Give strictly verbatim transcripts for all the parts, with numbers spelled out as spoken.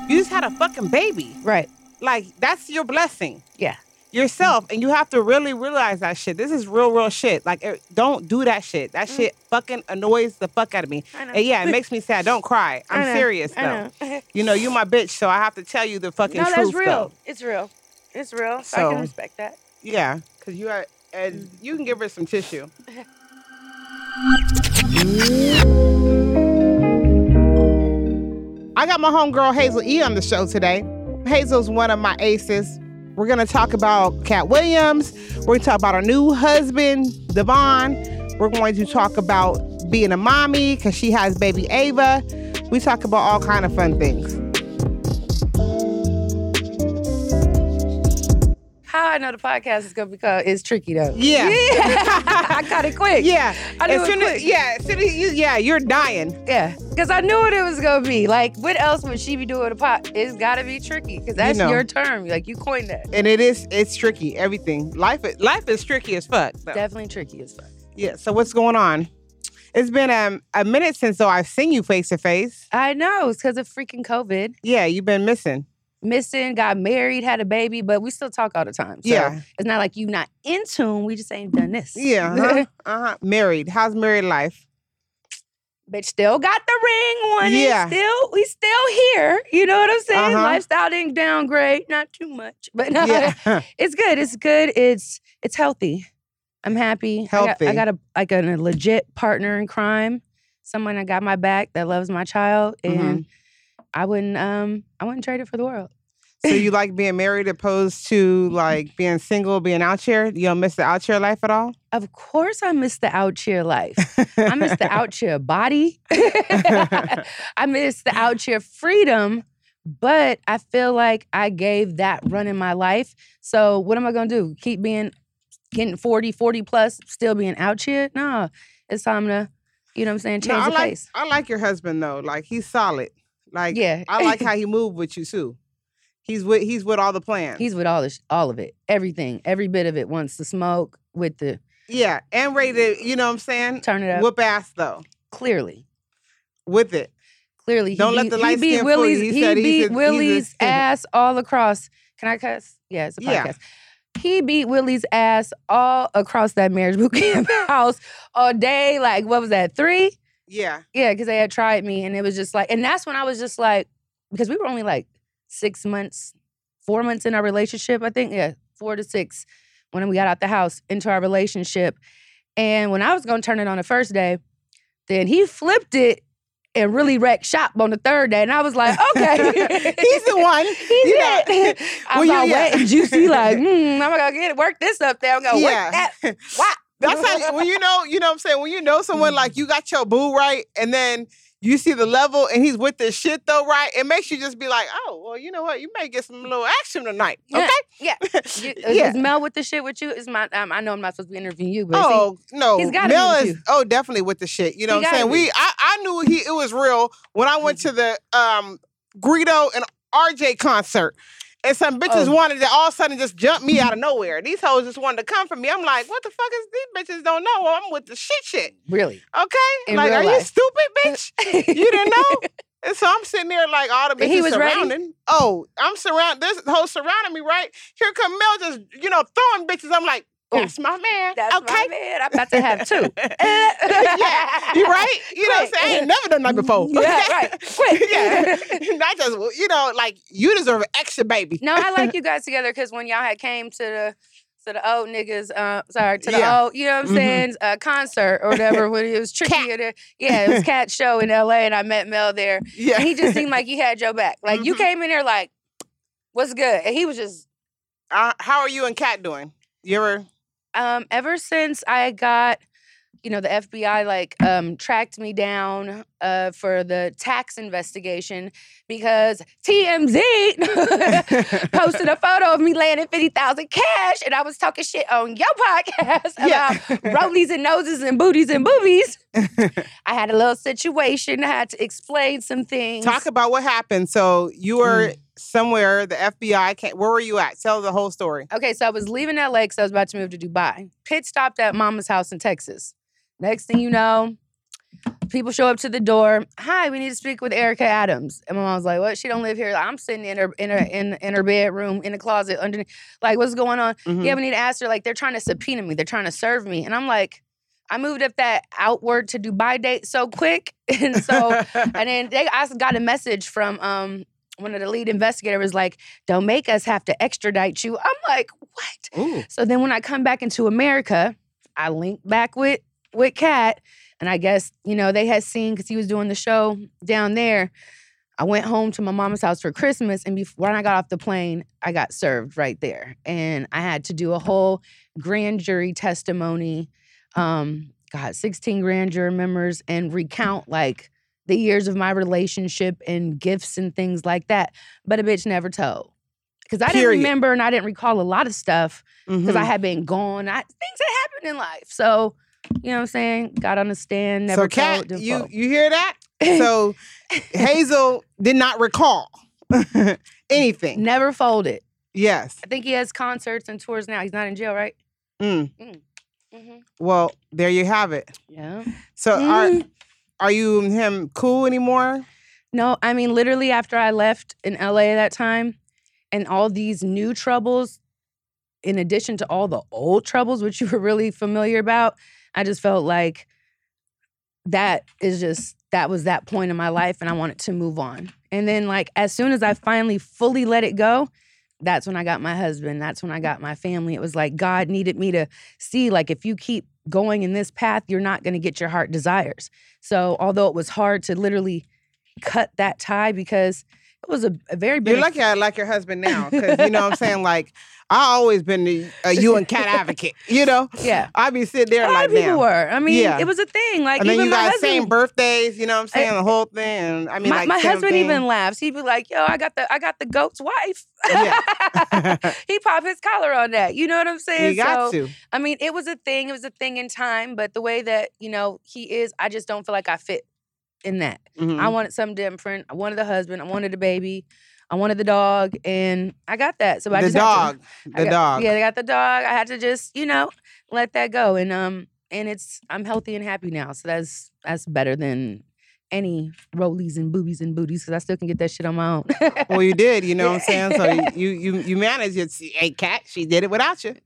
You just had a fucking baby. Right. Like, that's your blessing. Yeah. Yourself. And you have to really realize that shit. This is real, real shit. Like, er, don't do that shit. That mm. shit fucking annoys the fuck out of me. I know. And yeah, it makes me sad. Don't cry. I'm serious, though. I know. You know, you my bitch, so I have to tell you the fucking no, truth, that's real. though. It's real. It's real. So, so I can respect that. Yeah, because you are, and you can give her some tissue. I got my homegirl Hazel E on the show today. Hazel's one of my aces. We're going to talk about Cat Williams. We're going to talk about her new husband, Devon. We're going to talk about being a mommy because she has baby Ava. We talk about all kind of fun things. How I know the podcast is going to be called is tricky, though. Yeah. yeah. I got it quick. Yeah. I knew as it soon quick. As, yeah, as soon as you, yeah, you're dying. Yeah, because I knew what it was going to be. Like, what else would she be doing a pot? It's got to be tricky, because that's you know. your term. Like, you coined that. And it is, it's tricky, everything. Life, life is tricky as fuck. Though. Definitely tricky as fuck. Yeah, so what's going on? It's been um, a minute since though I've seen you face to face. I know, it's because of freaking COVID. Yeah, you've been missing. Missing, got married, had a baby, but we still talk all the time. So yeah. It's not like you not in tune. We just ain't done this. Yeah. Uh-huh. uh-huh. Married. How's married life? Bitch still got the ring on yeah. it. Still, we still here. You know what I'm saying? Uh-huh. Lifestyle didn't downgrade. Not too much. But no, yeah. it's good. It's good. It's it's healthy. I'm happy. Healthy. I got, I got a like a, a legit partner in crime. Someone that got my back, that loves my child. And mm-hmm. I wouldn't um I wouldn't trade it for the world. So you like being married opposed to like being single, being out here? You don't miss the out here life at all? Of course I miss the out here life. I miss the out here body. I miss the out here freedom. But I feel like I gave that run in my life. So what am I going to do? Keep being, getting forty, forty plus, still being out here? No, it's time to, you know what I'm saying, change no, I the like, pace. I like your husband though. Like he's solid. Like yeah. I like how he moved with you too. He's with he's with all the plans. He's with all the all of it. Everything. Every bit of it. Wants to smoke with the yeah, and ready to, you know what I'm saying? Turn it up. Whoop ass though. Clearly. With it. Clearly. Don't he let beat, the light he beat skin Willie's, fool you. He, he beat he's a, Willie's he's a, ass all across. Can I cuss? Yeah, it's a podcast. Yeah. He beat Willie's ass all across that marriage boot camp house all day. Like, what was that, three? Yeah. Yeah, because they had tried me and it was just like, and that's when I was just like, because we were only like six months, four months in our relationship, I think. Yeah, four to six when we got out the house into our relationship. And when I was going to turn it on the first day, then he flipped it and really wrecked shop on the third day. And I was like, okay. He's the one. He's yeah. it. I was well, all yeah. wet and juicy, like, hmm, I'm going to get it, work this up there. I'm going to yeah. work that. Wow. That's how, when you know, you know what I'm saying? When you know someone like you got your boo right and then you see the level and he's with this shit though, right? It makes you just be like, oh, well, you know what? You may get some little action tonight, okay? Yeah. yeah. You, yeah. Is Mel with the shit with you? Is my? Um, I know I'm not supposed to be interviewing you, but oh he, no, he's got Mel to is be with you. oh definitely with the shit. You know He what I'm saying? be. We I, I knew he it was real when I went to the um Greedo and R J concert. And some bitches Oh. wanted to all of a sudden just jump me out of nowhere. These hoes just wanted to come for me. I'm like, what the fuck is these bitches don't know? Well, I'm with the shit shit. Really? Okay? In like, real are life. you stupid, bitch? You didn't know? And so I'm sitting there like all the But he bitches was surrounding. ready? Oh, I'm surrounded. This whole surrounding me, right? Here come Mel just, you know, throwing bitches. I'm like, that's my man. That's okay. my man. I'm about to have two. yeah, you right? You know what I'm saying? I ain't never done that before. Yeah, right. Quick. yeah. Not just, you know, like, you deserve an extra baby. No, I like you guys together because when y'all had came to the to the old niggas, uh, sorry, to the Yeah. old, you know what I'm saying, mm-hmm. uh, concert or whatever, when it was tricky. Cat. Or yeah, it was Cat show in L A and I met Mel there. Yeah. And he just seemed like he had your back. Like, mm-hmm. you came in there like, what's good? And he was just... Uh, how are you and Kat doing? You ever... Um, ever since I got, you know, the F B I like um, tracked me down uh, for the tax investigation because T M Z posted a photo of me landing fifty thousand cash and I was talking shit on your podcast about Yeah. rollies and noses and booties and boobies. I had a little situation. I had to explain some things. Talk about what happened. So you were Mm. somewhere, the F B I came. Where were you at? Tell the whole story. Okay, so I was leaving L A because I was about to move to Dubai. Pit stopped at Mama's house in Texas. Next thing you know, People show up to the door. Hi, we need to speak with Erica Adams. And my mom was like, "What? She don't live here." I'm sitting in her in her in, in her bedroom in a closet underneath. Like, what's going on? Mhm. Yeah, we need to ask her. Like, they're trying to subpoena me. They're trying to serve me. And I'm like, I moved up that outward to Dubai date so quick, and so and then they I got a message from um one of the lead investigators was like, "Don't make us have to extradite you." I'm like, what? Ooh. So then when I come back into America, I link back with with Kat. And I guess, you know, they had seen, because he was doing the show down there, I went home to my mama's house for Christmas. And before, when I got off the plane, I got served right there. And I had to do a whole grand jury testimony, um, God, sixteen grand jury members, and recount, like, the years of my relationship and gifts and things like that. But a bitch never told. Because I Period. didn't remember and I didn't recall a lot of stuff because Mhm. I had been gone. I, things had happened in life. So, you know what I'm saying? Got on the stand, never So, Kat, told. didn't you fold. you hear that? So, Hazel did not recall anything. Never folded. Yes. I think he has concerts and tours now. He's not in jail, right? Mm. Mm-hmm. Well, there you have it. Yeah. So, Mm. are are you and him cool anymore? No, I mean, literally after I left in L A that time and all these new troubles, in addition to all the old troubles, which you were really familiar about, I just felt like that is just, that was that point in my life and I wanted to move on. And then like, as soon as I finally fully let it go, that's when I got my husband. That's when I got my family. It was like God needed me to see, like, if you keep going in this path, you're not going to get your heart desires. So although it was hard to literally cut that tie because it was a, a very big... You're lucky I like your husband now, because you know what I'm saying? Like, I always been a, a you and Kat advocate, you know? Yeah. I be sitting there A lot like, of people damn. were. I mean, Yeah. it was a thing. Like, And then even you my got husband... same birthdays, you know what I'm saying? I- the whole thing. And, I mean, my like, my same husband thing. even laughs. He'd be like, "Yo, I got the I got the goat's wife." Yeah. He pop his collar on that. You know what I'm saying? You got so, to. I mean, it was a thing. It was a thing in time. But the way that, you know, he is, I just don't feel like I fit in that. Mhm. I wanted something different. I wanted the husband. I wanted the baby. I wanted the dog. And I got that. So I the just had dog. to, The I got, dog. Yeah, I got the dog. I had to just, you know, let that go. And um, and it's I'm healthy and happy now. So that's that's better than any rollies and boobies and booties, because I still can get that shit on my own. Well, you did, you know what I'm Yeah. saying? So you you you managed it. Hey, Kat, she did it without you.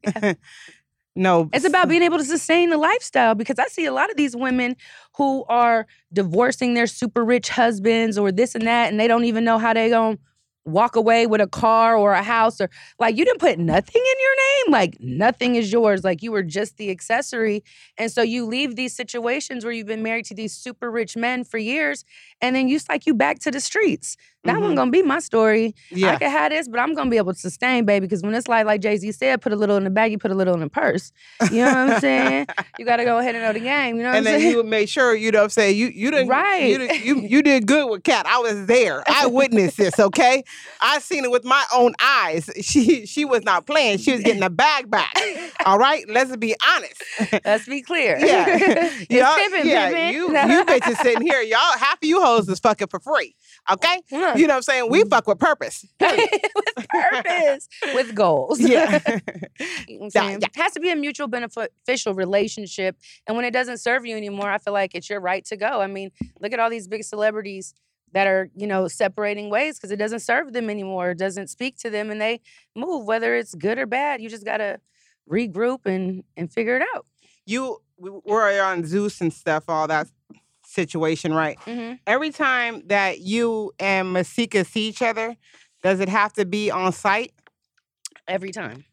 No. It's about being able to sustain the lifestyle, because I see a lot of these women who are divorcing their super rich husbands or this and that, and they don't even know how they gonna walk away with a car or a house, or like, you didn't put nothing in your name. Like, nothing is yours. Like, you were just the accessory. And so you leave these situations where you've been married to these super rich men for years, and then you it's like you back to the streets. That Mhm. wasn't gonna be my story. I Yeah. can have this, but I'm gonna be able to sustain, baby. Because when it's like, like Jay-Z said, put a little in the bag, you put a little in the purse. You know what I'm saying? You gotta go ahead and know the game. You know what And I'm then saying? you would make sure, you know what I'm saying, you you didn't Right. you, did- you you did good with Kat. I was there. I witnessed this, okay? I seen it with my own eyes. She she was not playing. She was getting a bag back. All right? Let's be honest. Let's be clear. Yeah. It's Y'all- pimping, yeah, pimping. you you bitches sitting here, y'all, half of you hoes is fucking for free. Okay? Huh. You know what I'm saying? We fuck with purpose. With purpose, with goals. Yeah. You know what I'm Yeah, saying? yeah. It has to be a mutual beneficial relationship. And when it doesn't serve you anymore, I feel like it's your right to go. I mean, look at all these big celebrities that are, you know, separating ways because it doesn't serve them anymore. It doesn't speak to them, and they move, whether it's good or bad. You just gotta regroup and and figure it out. You we were on Zeus and stuff, all that situation, right? Mm-hmm. Every time that you and Masika see each other, does it have to be on site? Every time.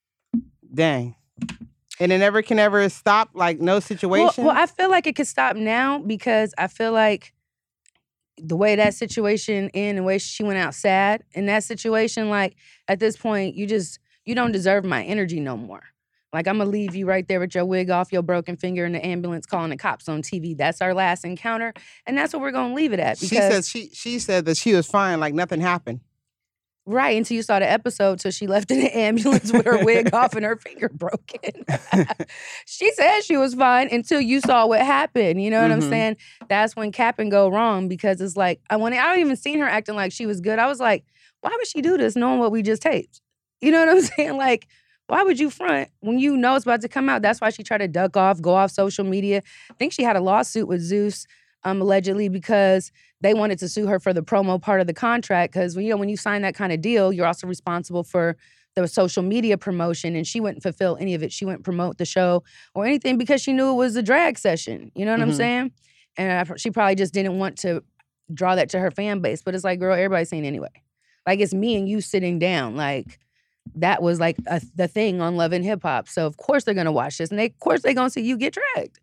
Dang. And it never can ever stop, like no Well, situation? well, I feel like it could stop now because I feel like the way that situation in the way she went out sad in that situation, like at this point, you just you don't deserve my energy no more. Like, I'm gonna leave you right there with your wig off, your broken finger in the ambulance, calling the cops on T V. That's our last encounter, and that's what we're gonna leave it at. she Because said she she said that she was fine, like nothing happened. right until you saw the episode, till she left in the ambulance with her wig off and her finger broken. She said she was fine until you saw what happened. You know what Mhm. I'm saying? That's when cap and go wrong, because it's like I when I don't even seen her acting like she was good. I was like, why would she do this knowing what we just taped? You know what I'm saying? Like, Why would you front when you know it's about to come out? That's why she tried to duck off, go off social media. I think she had a lawsuit with Zeus, um, allegedly, because they wanted to sue her for the promo part of the contract. Because you know, when you sign that kind of deal, you're also responsible for the social media promotion, and she wouldn't fulfill any of it. She wouldn't promote the show or anything because she knew it was a drag session. You know what mm-hmm. I'm saying? And I, she probably just didn't want to draw that to her fan base. But it's like, girl, everybody's saying anyway. Like, it's me and you sitting down. Like, that was like a, the thing on Love and Hip Hop. So of course they're gonna watch this, and they, of course they're gonna see you get dragged.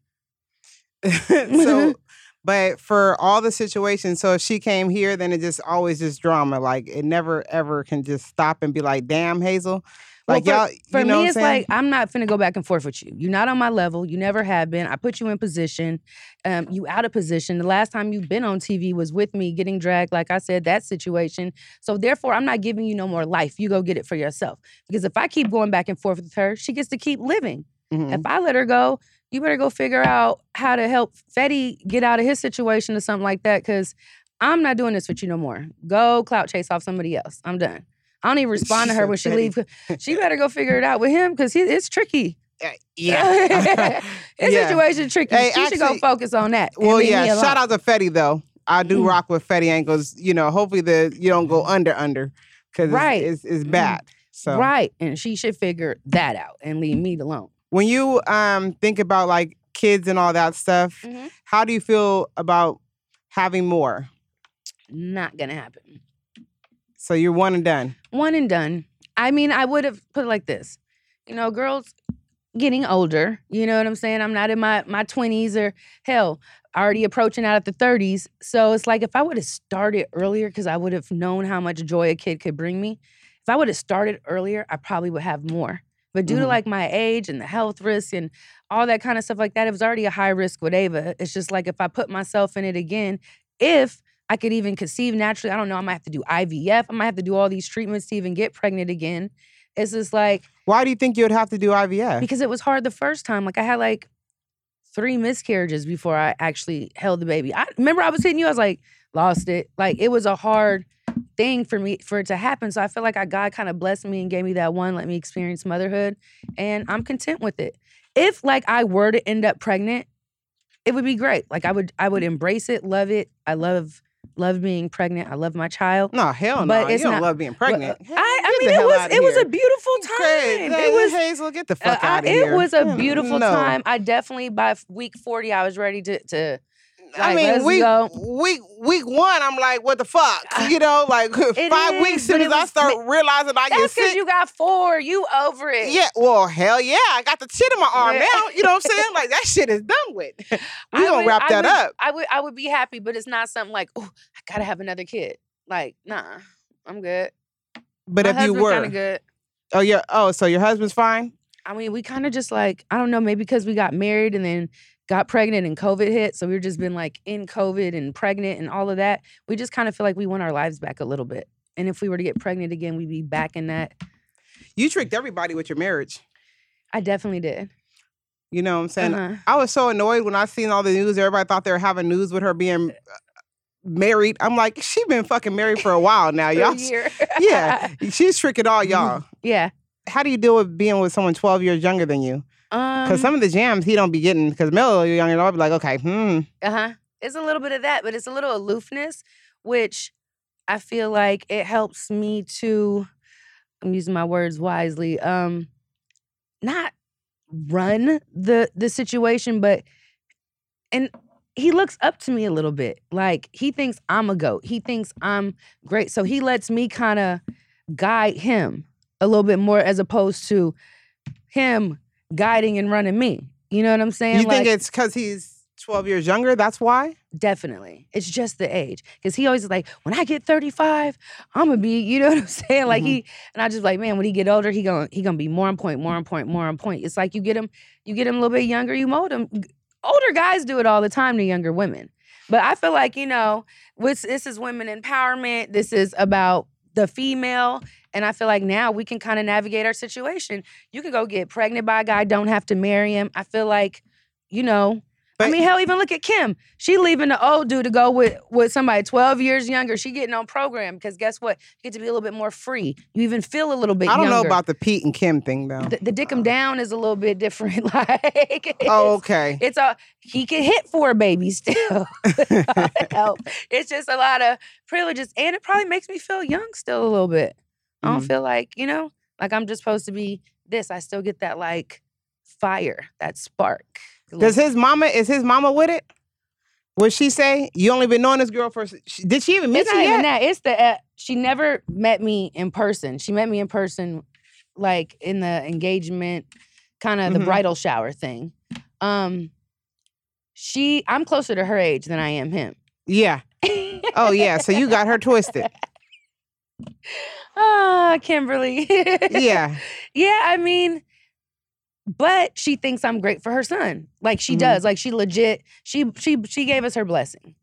So, but for all the situations, so if she came here, then it just always just drama. Like it never ever can just stop and be like, "Damn, Hazel." Like well, for, y'all, for you know me, it's saying? like I'm not finna go back and forth with you. You're not on my level. You never have been. I put you in position. Um, you out of position. The last time you've been on T V was with me getting dragged. Like I said, that situation. So therefore, I'm not giving you no more life. You go get it for yourself. Because if I keep going back and forth with her, she gets to keep living. Mm-hmm. If I let her go, you better go figure out how to help Fetty get out of his situation or something like that. Because I'm not doing this with you no more. Go clout chase off somebody else. I'm done. I don't even respond she to her when she leaves. She better go figure it out with him because it's tricky. Uh, yeah. His yeah. situation tricky. Hey, she actually, should go focus on that. Well, yeah. Shout out to Fetty, though. I do mm. rock with Fetty ankles. You know, hopefully the you don't go under, under. Because right. it's, it's, it's bad. So Right. And she should figure that out and leave me alone. When you um think about, like, kids and all that stuff, mm-hmm. how do you feel about having more? Not going to happen. So you're one and done? One and done. I mean, I would have put it like this. You know, girls getting older, you know what I'm saying? I'm not in my, my twenties or, hell, already approaching out at the thirties. So it's like if I would have started earlier, because I would have known how much joy a kid could bring me, if I would have started earlier, I probably would have more. But due mm-hmm. to like my age and the health risk and all that kind of stuff like that, it was already a high risk with Ava. It's just like if I put myself in it again, if I could even conceive naturally. I don't know. I might have to do I V F. I might have to do all these treatments to even get pregnant again. It's just like... Why do you think you would have to do I V F? Because it was hard the first time. Like, I had like three miscarriages before I actually held the baby. I remember I was hitting you. I was like, lost it. Like, it was a hard thing for me, for it to happen. So I feel like God kind of blessed me and gave me that one, let me experience motherhood. And I'm content with it. If, like, I were to end up pregnant, it would be great. Like, I would, I would embrace it, love it. I love... Love being pregnant. I love my child. No, hell no. But it's you don't not, love being pregnant. Well, I, I mean, it was it was a beautiful time. Crazy. It was Hazel, get the fuck uh, out of I, here. It was a beautiful no. time. I definitely by week forty, I was ready to. to I like, mean, week, go. week week one, I'm like, what the fuck? You know, like five is, weeks soon as I start realizing I get sick. That's because you got four. You over it. Yeah, well, hell yeah. I got the shit in my arm yeah. now. You know what I'm saying? Like, that shit is done with. We gonna would, wrap I that would, up. I would I would be happy, but it's not something like, oh, I gotta have another kid. Like, nah, I'm good. But my if you were. kind of good. Oh, yeah. Oh, so your husband's fine? I mean, we kind of just like, I don't know, maybe because we got married and then got pregnant and COVID hit. So we've just been like in COVID and pregnant and all of that. We just kind of feel like we want our lives back a little bit. And if we were to get pregnant again, we'd be back in that. You tricked everybody with your marriage. I definitely did. You know what I'm saying? Uh-huh. I was so annoyed when I seen all the news. Everybody thought they were having news with her being married. I'm like, she been fucking married for a while now, y'all. For a year. Yeah. She's tricking all y'all. Yeah. How do you deal with being with someone twelve years younger than you? Because um, some of the jams he don't be getting, because Melo younger, I'll be like, okay, hmm. Uh-huh. It's a little bit of that, but it's a little aloofness, which I feel like it helps me to, I'm using my words wisely, um, not run the the situation, but, and he looks up to me a little bit. Like, he thinks I'm a goat. He thinks I'm great. So he lets me kind of guide him a little bit more as opposed to him guiding and running me. You know what I'm saying? You like, think it's because he's twelve years younger? That's why? Definitely. It's just the age. Because he always is like, when I get thirty-five, I'm going to be, you know what I'm saying? Like, mm-hmm. he, and I just like, man, when he get older, he going he gonna be more on point, more on point, more on point. It's like you get him, you get him a little bit younger, you mold him. Older guys do it all the time to younger women. But I feel like, you know, this, this is women empowerment. This is about the female. And I feel like now we can kind of navigate our situation. You can go get pregnant by a guy, don't have to marry him. I feel like, you know, I mean, hell, even look at Kim. She leaving the old dude to go with, with somebody twelve years younger. She getting on program because guess what? You get to be a little bit more free. You even feel a little bit I don't younger. know about the Pete and Kim thing, though. The, the dick him down is a little bit different. Like, oh, okay. It's a, he can hit for a baby still. Help. It's just a lot of privileges. And it probably makes me feel young still a little bit. I don't Mhm. feel like, you know, like I'm just supposed to be this. I still get that like fire, that spark. Does his mama, is his mama with it? Would she say, you only been knowing this girl for, did she even meet It's you not yet? even that. It's the, uh, she never met me in person. She met me in person like in the engagement, kind of Mhm. the bridal shower thing. Um, she, I'm closer to her age than I am him. Yeah. Oh, yeah. So you got her twisted. Ah, Kimberly. Yeah. Yeah, I mean, but she thinks I'm great for her son. Like she Mhm. does. Like she legit, she she she gave us her blessing.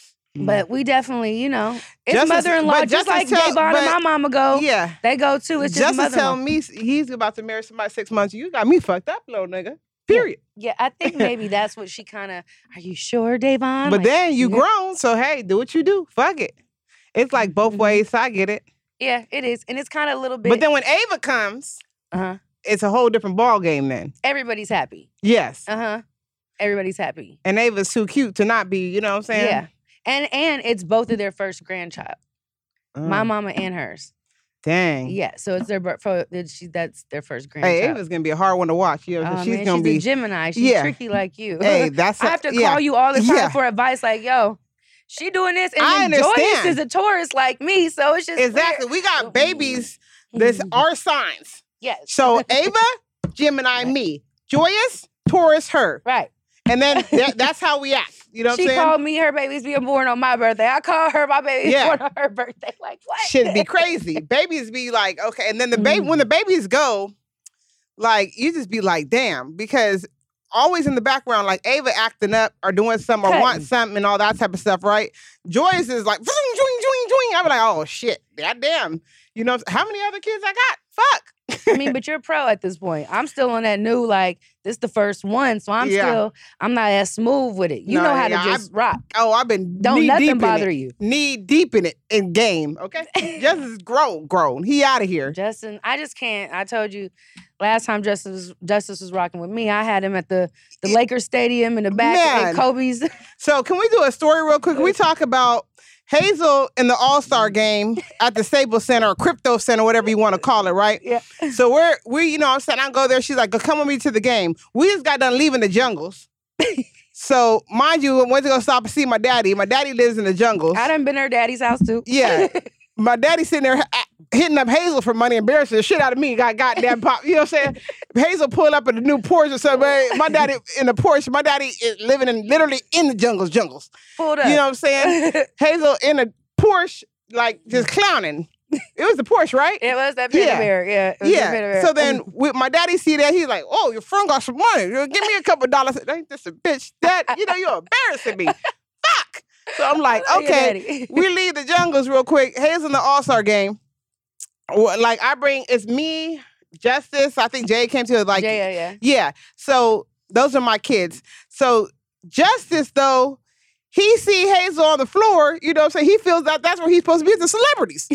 But we definitely, you know, it's Justice- mother-in-law. but Just like Justice tell- Javon and but- my mama go. Yeah. They go too. It's just Justice mother-in-law. telling me he's about to marry somebody six months. You got me fucked up, little nigga. Period. Yeah, I think maybe that's what she kind of, are you sure, Davon? But Like, then you yeah. grown, so hey, do what you do. Fuck it. It's like both Mhm. ways, so I get it. Yeah, it is. And it's kind of a little bit, But then when Ava comes, uh-huh. it's a whole different ball game then. Everybody's happy. Yes. Uh-huh. Everybody's happy. And Ava's too cute to not be, you know what I'm saying? Yeah. And and it's both of their first grandchild. My Mm. mama and hers. Dang. Yeah, so it's their bir- for, it's- she, that's their first grandchild. Hey, Ava's gonna be a hard one to watch. You know, Oh, she's man, gonna she's be. a Gemini. She's Yeah. tricky like you. Hey, that's. I have to yeah. call you all the time Yeah. for advice. Like, yo, she doing this, and I then Joyce understand. is a Taurus like me, so it's just Exactly. We got babies. This our signs. Yes. So Ava, Gemini, me. Joyous, Taurus, her. Right. And then that, that's how we act. You know what She I'm saying? called me her baby's being born on my birthday. I call her my baby's Yeah. born on her birthday. Like what? Shit be crazy. Babies be like, okay. And then the baby, when the babies go, like, you just be like, damn. Because always in the background, like Ava acting up or doing something or want Cutting. something and all that type of stuff, right? Joyce is like, joing, joing, joing, joing. I'm like, oh shit. Goddamn. You know, how many other kids I got? Fuck. I mean, but you're a pro at this point. I'm still on that new, like, this the first one, so I'm Yeah. still, I'm not as smooth with it. You No, know how yeah, to just rock. Oh, I've been Don't knee nothing deep bother in it. you. Knee deep in it in game. Okay, Justice is grown, grown. He out of here. Justin, I just can't. I told you last time Justice was, Justice was rocking with me, I had him at the, the Lakers Stadium in the back Man. at Kobe's. So can we do a story real quick? Can we talk about Hazel in the All Star game at the Staples Center or Crypto Center, whatever you want to call it, right? Yeah. So we're we, you know, I'm saying I go there. She's like, "Go come with me to the game." We just got done leaving the jungles. So mind you, I went to go stop and see my daddy. My daddy lives in the jungles. I done been to her daddy's house too. Yeah. My daddy sitting there ha- hitting up Hazel for money, embarrassing the shit out of me. Got goddamn pop. You know what I'm saying? Hazel pulled up in the new Porsche or something. man. My daddy in the Porsche. My daddy is living in literally in the jungles, jungles. Pulled up. You know what I'm saying? Hazel in a Porsche, like just clowning. It was the Porsche, right? It was that Panda Yeah. Bear. Yeah. It was that Panda Yeah. Bear. So then with my daddy see that, he's like, "Oh, your friend got some money. Give me a couple dollars." Ain't this a bitch? Dad, you know you're embarrassing me. Fuck. So I'm like, I love your okay, daddy. we leave the jungles real quick. Hazel in the All Star game. Well, Like I bring, it's me, Justice. I think Jay came to it. Like, yeah, yeah, yeah. yeah. So those are my kids. So Justice though, he see Hazel on the floor. You know what I'm saying? He feels that that's where he's supposed to be with the celebrities.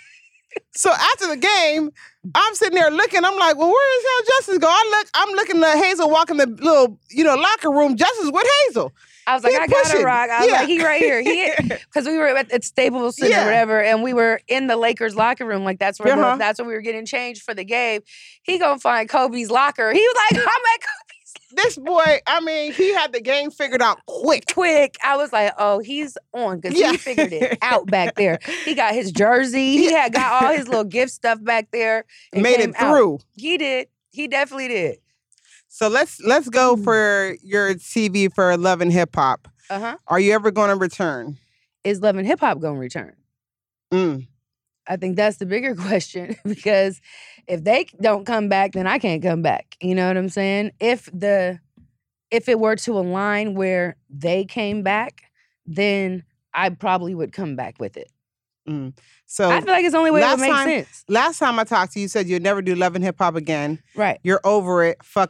So after the game, I'm sitting there looking. I'm like, well, where is hell Justice go? I look. I'm looking at Hazel walking the little, you know, locker room. Justice with Hazel. I was like, He I gotta pushing. rock. I was Yeah. like, he right here. He because we were at, at Staples Center Yeah. or whatever, and we were in the Lakers locker room. Like that's where Uh-huh. the, that's where we were getting changed for the game. He gonna find Kobe's locker. He was like, I'm at Kobe's This boy, I mean, he had the game figured out quick. quick. I was like, oh, he's on because Yeah. he figured it out back there. He got his jersey. He had got all his little gift stuff back there. and Made came it out. through. He did. He definitely did. So let's let's go Mm. for your T V for Love and Hip Hop. Uh huh. Are you ever going to return? Is Love and Hip Hop gonna return? Mm. I think that's the bigger question because if they don't come back, then I can't come back. You know what I'm saying? If the if it were to align where they came back, then I probably would come back with it. Mm. So I feel like it's the only way it last would make time- sense. last time I talked to you, you said you'd never do Love and Hip Hop again. Right. You're over it. Fuck them.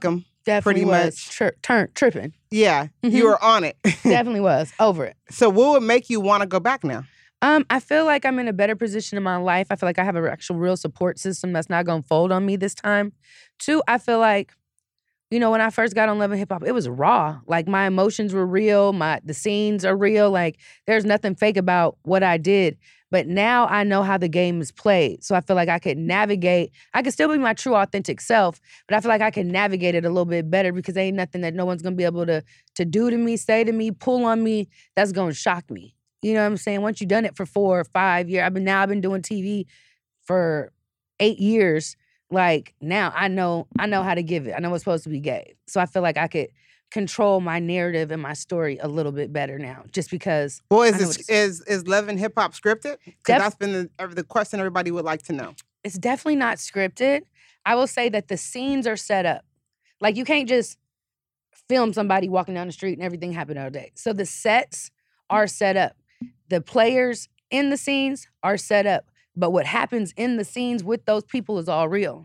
Definitely pretty was. much. Tri- turn, tripping. Yeah, Mhm. you were on it. Definitely was. Over it. So what would make you want to go back now? Um, I feel like I'm in a better position in my life. I feel like I have an actual real support system that's not going to fold on me this time. Two, I feel like, you know, when I first got on Love and Hip Hop, it was raw. Like my emotions were real. My the scenes are real. Like there's nothing fake about what I did. But now I know how the game is played. So I feel like I could navigate. I could still be my true authentic self, but I feel like I can navigate it a little bit better because there ain't nothing that no one's gonna be able to to do to me, say to me, pull on me, that's gonna shock me. You know what I'm saying? Once you've done it for four or five years, I've been now I've been doing T V for eight years. Like now I know I know how to give it. I know what's supposed to be gave. So I feel like I could control my narrative and my story a little bit better now, just because. Well, is I know this, it's- is is Love and Hip Hop scripted? Because Def- that's been the, the question everybody would like to know. It's definitely not scripted. I will say that the scenes are set up. Like you can't just film somebody walking down the street and everything happen all day. So the sets are set up. The players in the scenes are set up. But what happens in the scenes with those people is all real.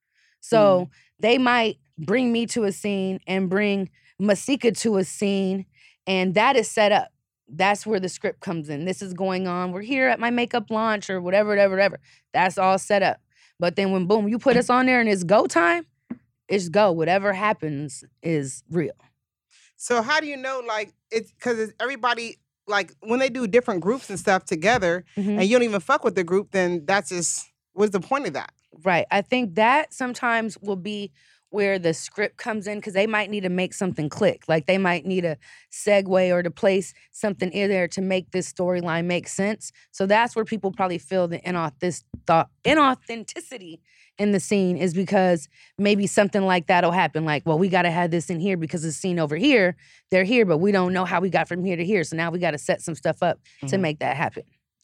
So Mm. they might bring me to a scene and bring Masika to a scene, and that is set up. That's where the script comes in. This is going on. We're here at my makeup launch or whatever, whatever, whatever. That's all set up. But then when boom, you put us on there and it's go time, it's go. Whatever happens is real. So how do you know, like, it's because everybody, like, when they do different groups and stuff together, Mhm. and you don't even fuck with the group, then that's just, what's the point of that? Right. I think that sometimes will be where the script comes in because they might need to make something click. Like they might need a segue or to place something in there to make this storyline make sense. So that's where people probably feel the inauth- thought, inauthenticity in the scene is because maybe something like that'll happen. Like, well, we got to have this in here because the scene over here, they're here, but we don't know how we got from here to here. So now we got to set some stuff up to Mhm. make that happen.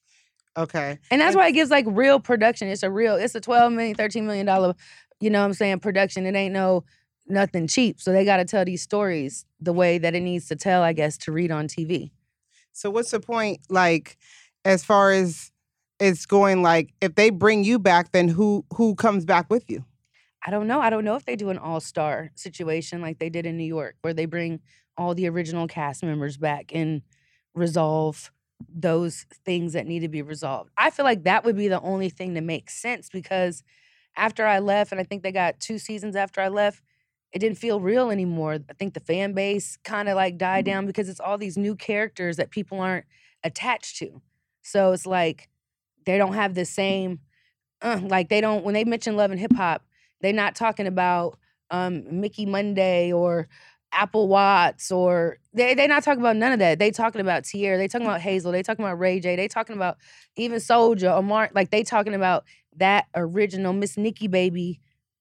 Okay. And that's And- why it gives like real production. It's a real, it's a twelve million, thirteen million dollar, you know what I'm saying, production. It ain't no nothing cheap. So they got to tell these stories the way that it needs to tell, I guess, to read on T V. So what's the point, like, as far as it's going, like, if they bring you back, then who who comes back with you? I don't know. I don't know if they do an all-star situation like they did in New York where they bring all the original cast members back and resolve those things that need to be resolved. I feel like that would be the only thing that makes sense because after I left, and I think they got two seasons after I left, it didn't feel real anymore. I think the fan base kind of like died down because it's all these new characters that people aren't attached to. So it's like they don't have the same, uh, like they don't, when they mention Love and Hip Hop, they're not talking about um, Mickey Monday or Apple Watts or they they not talking about none of that. They talking about Tierra. They talking about Hazel. They talking about Ray J. They talking about even Soulja or Mark. Like they talking about that original Miss Nikki baby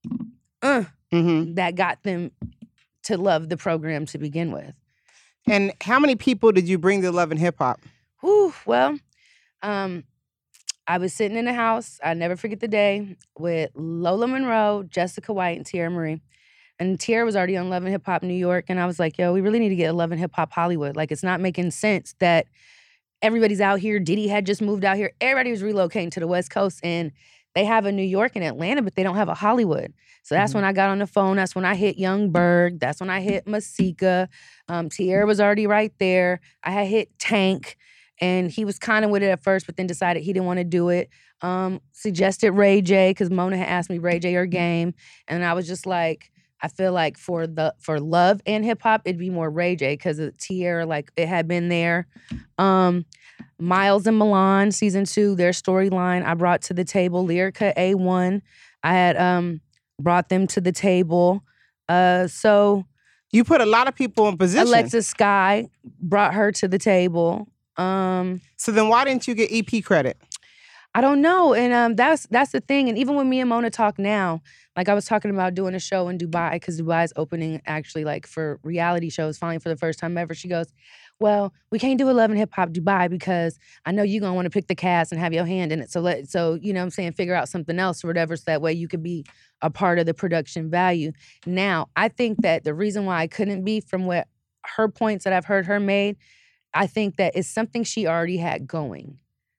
uh, Mm-hmm. that got them to love the program to begin with. And how many people did you bring to Love and Hip Hop? Whew, well, um, I was sitting in the house, I never forget the day, with Lola Monroe, Jessica White, and Tierra Marie. And Tierra was already on Love and Hip Hop New York. And I was like, yo, we really need to get a Love and Hip Hop Hollywood. Like, it's not making sense that everybody's out here. Diddy had just moved out here. Everybody was relocating to the West Coast. And they have a New York and Atlanta, but they don't have a Hollywood. So that's Mhm. when I got on the phone. That's when I hit Young Berg. That's when I hit Masika. Um, Tierra was already right there. I had hit Tank. And he was kind of with it at first, but then decided he didn't want to do it. Um, suggested Ray J, because Mona had asked me Ray J or Game. And I was just like, I feel like for the for Love and Hip Hop, it'd be more Ray J because of Tierra, like it had been there. Um, Miles and Milan, season two, their storyline I brought to the table. Lyrica A one, I had um brought them to the table. Uh, so You put a lot of people in position. Alexa Sky brought her to the table. Um, So then why didn't you get E P credit? I don't know. And um, that's that's the thing. And even when me and Mona talk now, like I was talking about doing a show in Dubai, because Dubai is opening actually like for reality shows finally for the first time ever. She goes, well, we can't do Love and Hip Hop Dubai because I know you're gonna want to pick the cast and have your hand in it. So let so, you know what I'm saying, figure out something else or whatever, so that way you could be a part of the production value. Now, I think that the reason why I couldn't be, from what her points that I've heard her made, I think that it's something she already had going.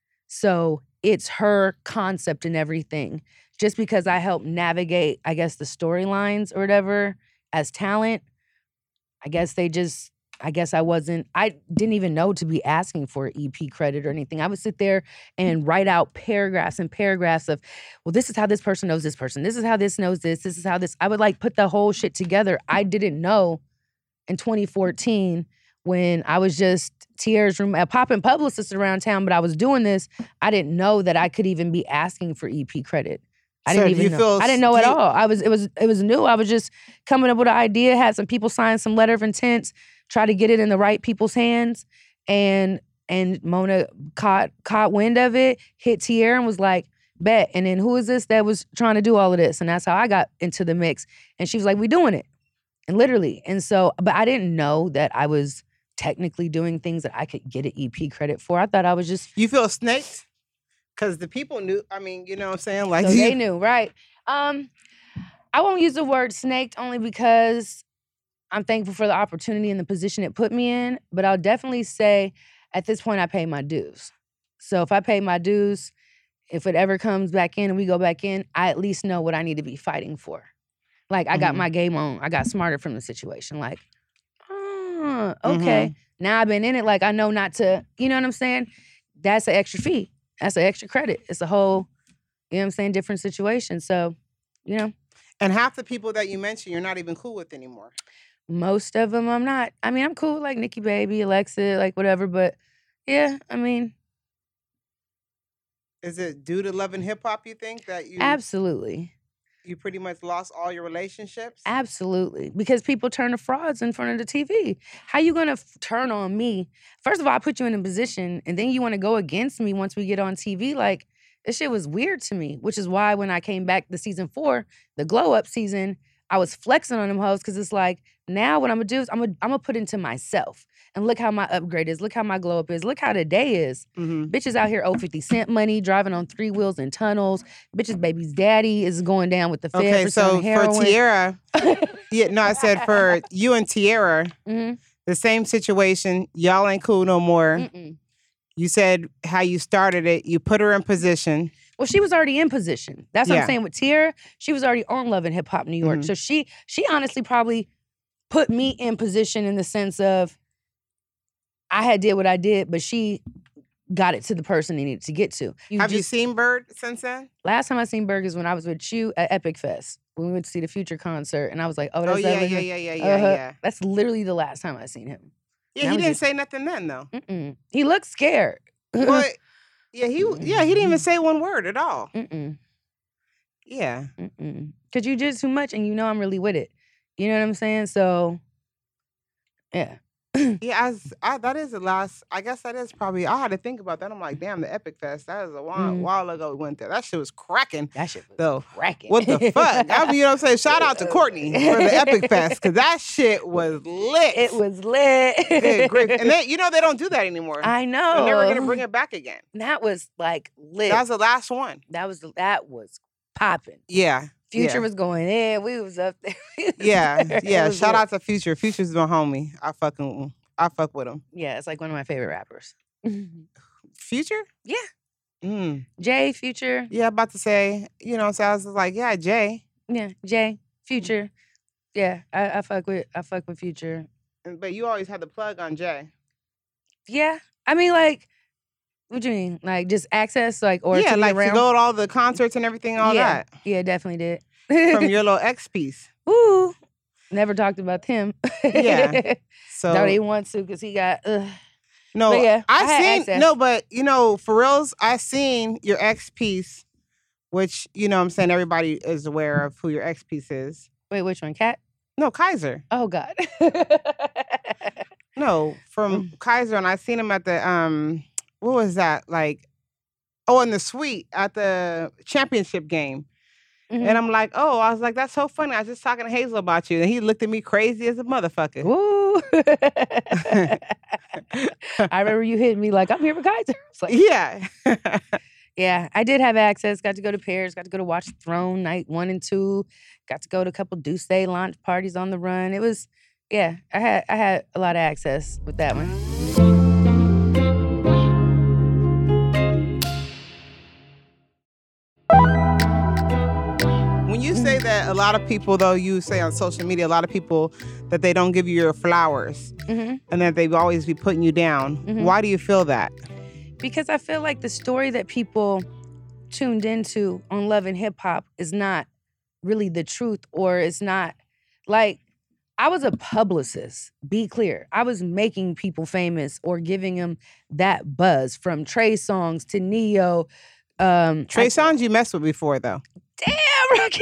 So it's her concept and everything. Just because I helped navigate, I guess, the storylines or whatever as talent, I guess they just, I guess I wasn't, I didn't even know to be asking for E P credit or anything. I would sit there and write out paragraphs and paragraphs of, well, this is how this person knows this person. This is how this knows this. This is how this, I would like put the whole shit together. I didn't know in twenty fourteen when I was just Tierra's room, a poppin' publicist around town, but I was doing this, I didn't know that I could even be asking for E P credit. I So didn't do you even know. feel- I didn't know do at you- all. I was it was it was new. I was just coming up with an idea, had some people sign some letter of intent, try to get it in the right people's hands, and and Mona caught caught wind of it, hit Tierra and was like, bet. And then who is this that was trying to do all of this? And that's how I got into the mix. And she was like, we doing it. And literally. And so, but I didn't know that I was technically doing things that I could get an E P credit for. I thought I was just You feel snaked? Because the people knew, I mean, you know what I'm saying? Like, So you- they knew, right? Um, I won't use the word snaked only because I'm thankful for the opportunity and the position it put me in. But I'll definitely say at this point, I pay my dues. So if I pay my dues, if it ever comes back in and we go back in, I at least know what I need to be fighting for. Like, I got Mhm. my game on. I got smarter from the situation. Like, oh, okay. Now I've been in it. Like, I know not to, you know what I'm saying? That's an extra fee. That's an extra credit. It's a whole, you know what I'm saying, different situation. So, you know, And half the people that you mentioned, you're not even cool with anymore. most of them I'm not. I mean, I'm cool with like Nikki Baby, Alexa, like whatever. But yeah, I mean, Is it due to love and hip hop, you think, that you absolutely. you pretty much lost all your relationships? Absolutely. Because people turn to frauds in front of the T V. How you gonna f- turn on me? First of all, I put you in a position and then you wanna go against me once we get on T V. Like, this shit was weird to me, which is why when I came back the season four, the glow up season, I was flexing on them hoes because it's like, now what I'm gonna do is I'm gonna I'm gonna put into myself. And look how my upgrade is. Look how my glow up is. Look how the day is. Mm-hmm. Bitches out here owe fifty cent money, driving on three wheels in tunnels. Bitches' baby's daddy is going down with the Fed Okay, for so some heroin. for Tierra, yeah, no, I said for you and Tierra, Mhm. the same situation. Y'all ain't cool no more. Mm-mm. You said how you started it. You put her in position. Well, she was already in position. That's what Yeah. I'm saying with Tierra. She was already on Love and Hip Hop New York. Mhm. So she she honestly probably put me in position in the sense of I had did what I did, but she got it to the person they needed to get to. You Have you just- seen Bird since then? Last time I seen Berg is when I was with you at Epic Fest when we went to see the Future concert, and I was like, "Oh, Oh that's yeah, that yeah, nigga? yeah, yeah, yeah, Uh-huh. yeah. That's literally the last time I seen him. Yeah, That he was didn't just- say nothing then though. Mm-mm. He looked scared. Well, yeah, he yeah he didn't even say one word at all. Mm-mm. Yeah. Mm-mm. Cause you did too much, and you know I'm really with it. You know what I'm saying? So, yeah. Yeah, I, s- I- that is the last. I guess that is probably. I had to think about that. I'm like, damn, the Epic Fest. That was a while, Mm. while ago we went there. That shit was cracking. That shit was Though, cracking. what the fuck? I mean, you know what I'm saying? Shout out to Courtney for the Epic Fest because that shit was lit. It was lit. Good grief. And they, you know, they don't do that anymore. I know. They're never gonna bring it back again. That was like lit. That was the last one. that was that was popping. Yeah. Future yeah. was going in. We was up there. Yeah, It yeah. was Shout lit. out to Future. Future's my homie. I fucking, I fuck with him. Yeah, it's like one of my favorite rappers. Future? Yeah. Mm. Jay, Future. Yeah, about to say, you know, so I was like, yeah, Jay. Yeah, Jay, Future. Yeah, I, I fuck with I fuck with Future. And- But you always had the plug on Jay. Yeah, I mean like, what you mean? Like just access, like or yeah, to be like around? to go to all the concerts and everything, all yeah, that yeah, definitely did. from your little X piece. Ooh, never talked about him. Yeah. So Don't even want to because he got. Ugh. no, But yeah, I I had seen access. no, but you know, for reals, I seen your X piece, which you know, what I'm saying everybody is aware of who your X piece is. Wait, which one? Cat? No, Kaiser. Oh God. No, from Kaiser, and I seen him at the um, what was that like? Oh, in the suite at the championship game. Mhm. And I'm like, oh, I was like, that's so funny. I was just talking to Hazel about you. And he looked at me crazy as a motherfucker. Ooh. I remember you hitting me like, I'm here for Kaiser. It's like, Yeah. yeah, I did have access. Got to go to Paris. Got to go to watch Throne night one and two. Got to go to a couple Douce launch parties on the run. It was, yeah, I had I had a lot of access with that one. When you say that a lot of people, though, you say on social media, a lot of people that they don't give you your flowers Mm-hmm. and that they always be putting you down. Mm-hmm. Why do you feel that? Because I feel like the story that people tuned into on Love and Hip Hop is not really the truth, or it's not like, I was a publicist, be clear. I was making people famous or giving them that buzz, from Trey Songz to Neo. Um, Trey I- Songz you messed with before, though. Damn, Rocky.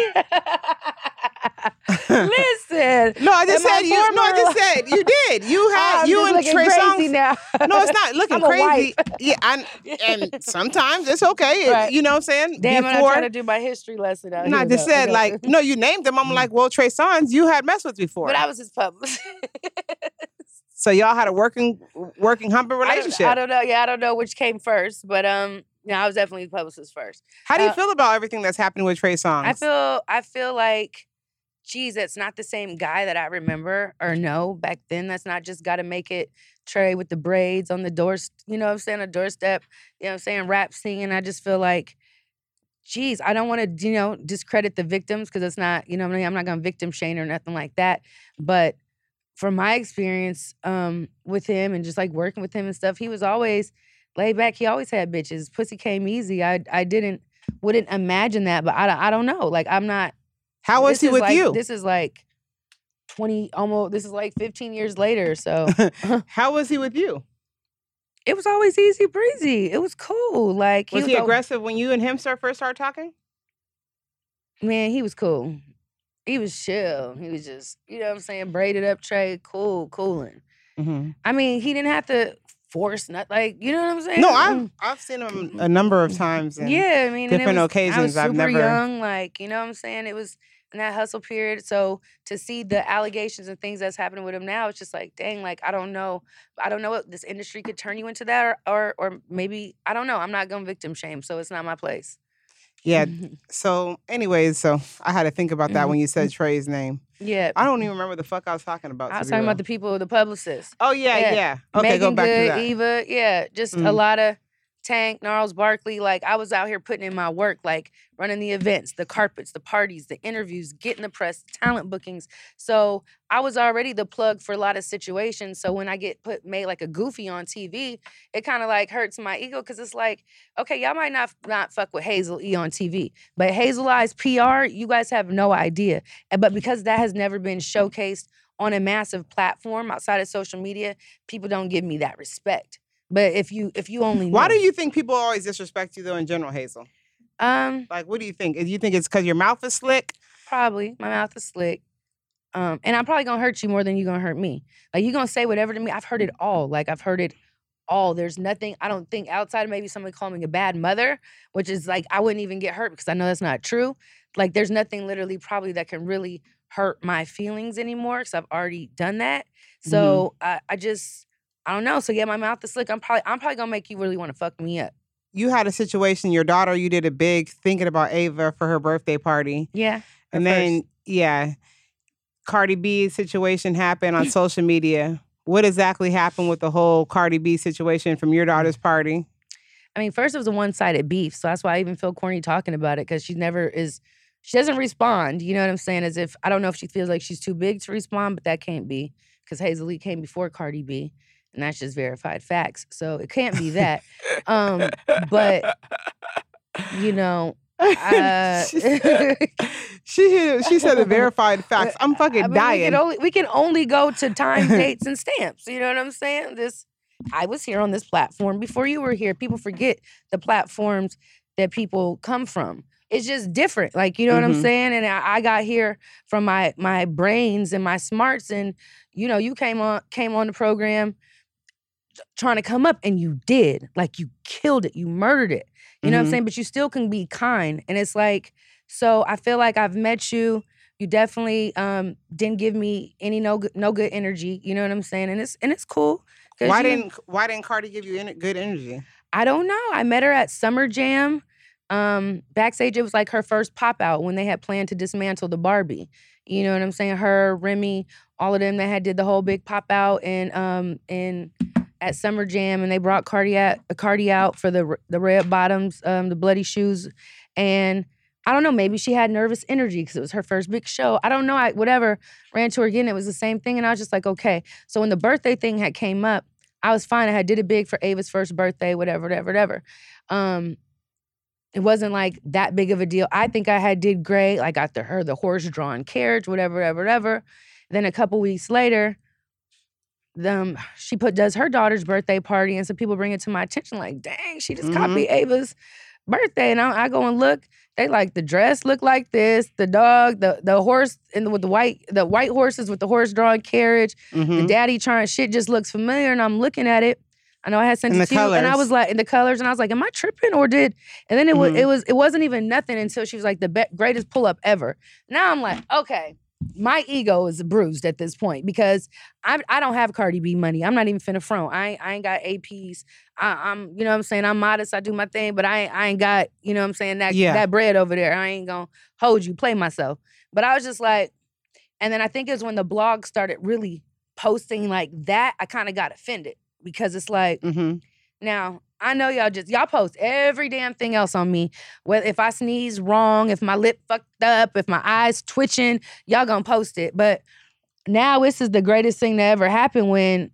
Listen. No, I just in my said you. No, I just former- said you did. You had I'm you just and looking Trey crazy Songz. now. No, it's not looking I'm a crazy. wife. Yeah, I, and sometimes it's okay. Right. You know what I'm saying? Damn, I'm Before, trying to do my history lesson out no, I here, just though. said Okay. like no, you named them. I'm like, well, Trey Songz, you had messed with before. But I was his publicist. So y'all had a working working humping I don't- relationship. I don't, know. Yeah, I don't know which came first, but um, yeah, I was definitely the publicist first. How do you uh, feel about everything that's happening with Trey Songz? I feel I feel like, geez, that's not the same guy that I remember or know back then. That's not just got to make it Trey with the braids on the door, you know what I'm saying, a doorstep, you know what I'm saying, rap singing. I just feel like, geez, I don't want to, you know, discredit the victims, because it's not, you know what I mean, I'm not going to victim shame or nothing like that. But from my experience um, with him and just like working with him and stuff, he was always laid back. He always had bitches. Pussy came easy. I I didn't, wouldn't imagine that, but I, I don't know. Like, I'm not. How was this he is with like, you? This is like twenty, almost, this is like fifteen years later. So How was he with you? it was always easy breezy. It was cool. Like, Was he he was, al- aggressive when you and him start first started talking? man, he was cool. He was chill. He was just, you know what I'm saying, braided up Trey, cool, cooling. Mm-hmm. I mean, he didn't have to force not like, you know what I'm saying? No, I've I've seen him a number of times. And Yeah, I mean, and it different was- occasions, I was I've super never- young, like, you know what I'm saying? It was in that hustle period. So to see the allegations and things that's happening with him now, it's just like, dang, like, I don't know. I don't know what this industry could turn you into that, or or, or maybe, I don't know. I'm not gonna victim shame, so it's not my place. Yeah. So, anyways, so I had to think about that when you said Trey's name. Yeah. I don't even remember the fuck I was talking about. I to was be talking real. about the people, the publicists. Oh yeah, yeah. Yeah. Okay, Megan go back Good, to that. Eva, yeah, just a Mhm. lot of Tank, Gnarls Barkley. Like, I was out here putting in my work, like running the events, the carpets, the parties, the interviews, getting the press, talent bookings. So I was already the plug for a lot of situations. So when I get put made like a goofy on T V, it kind of like hurts my ego, because it's like, okay, y'all might not not fuck with Hazel E on T V, but Hazel Eye's P R, you guys have no idea. And- But because that has never been showcased on a massive platform outside of social media, people don't give me that respect. But if you if you only Why know, do you think people always disrespect you though in general, Hazel? um Like, what do you think? Do you think it's because your mouth is slick? probably my mouth is slick, um and I'm probably gonna hurt you more than you gonna hurt me. Like, you gonna say whatever to me. I've heard it all. Like, I've heard it all. There's nothing, I don't think, outside of maybe somebody calling me a bad mother, which is like, I wouldn't even get hurt because I know that's not true. Like, there's nothing literally probably that can really hurt my feelings anymore, because I've already done that. So I, I just I don't know. So yeah, my mouth is slick. I'm probably I'm probably gonna make you really want to fuck me up. You had a situation, your daughter, you did a big thinking about Ava for her birthday party. Yeah. And her then, first. yeah, Cardi B situation happened on social media. What exactly happened with the whole Cardi B situation from your daughter's party? I mean, first it was a one-sided beef, so that's why I even feel corny talking about it, because she never is. She doesn't respond. You know what I'm saying? As if, I don't know if she feels like she's too big to respond, but that can't be, because Hazel Lee came before Cardi B, and that's just verified facts. So it can't be that. um, but you know, uh, she, said, she hit- she said the verified facts. I'm fucking I mean, dying. We can, only, we can only go to time, dates, and stamps. You know what I'm saying? This, I was here on this platform before you were here. People forget the platforms that people come from. It's just different. Like, you know what I'm Mhm. saying? And I, I got here from my my brains and my smarts, and you know, you came on came on the program trying to come up, and you did. Like, you killed it. You murdered it. You know what I'm Mhm. saying? But you still can be kind. And it's like, so I feel like I've met you. You definitely um, didn't give me any no good, no good energy. You know what I'm saying? And it's and it's cool. 'cause Why you- didn't Why didn't Cardi give you en- good energy? I don't know. I met her at Summer Jam. Um, backstage, it was like her first pop out when they had planned to dismantle the Barbie. You know what I'm saying? Her, Remy, all of them, they had did the whole big pop out and um in at Summer Jam, and they brought Cardi out, Cardi out for the the red bottoms, um, the bloody shoes, and I don't know, maybe she had nervous energy because it was her first big show. I don't know, I whatever. Ran to her again, it was the same thing. And I was just like, okay. So when the birthday thing had came up, I was fine. I had did it big for Ava's first birthday, whatever, whatever, whatever. Um, it wasn't like that big of a deal. I think I had did great. I got the her the horse-drawn carriage, whatever, whatever, whatever. Then a couple weeks later, um, she put does her daughter's birthday party, and some people bring it to my attention, like, dang, she just Mm-hmm. copied Ava's birthday. And I, I go and look, they like the dress look like this, the dog, the the horse, and with the white the white horses with the horse-drawn carriage, Mm-hmm. the daddy trying shit just looks familiar, and I'm looking at it. I know I had sent And it the to you, and I colors. was like, in the colors, and I was like, am I tripping or did? And then it was Mhm. it was it wasn't even nothing until she was like the be- greatest pull up ever. Now I'm like, okay, my ego is bruised at this point because I I don't have Cardi B money. I'm not even finna front. I ain't, I ain't got A Ps. I, I'm you know what I'm saying, I'm modest. I do my thing, but I ain't, I ain't got you know what I'm saying that Yeah. that bread over there. I ain't gonna hold you, play myself. But I was just like, and then I think it was when the blog started really posting like that, I kind of got offended because it's like. Mm-hmm. Now, I know y'all just, y'all post every damn thing else on me. Whether if I sneeze wrong, if my lip fucked up, if my eyes twitching, y'all gonna post it. But now this is the greatest thing that ever happened when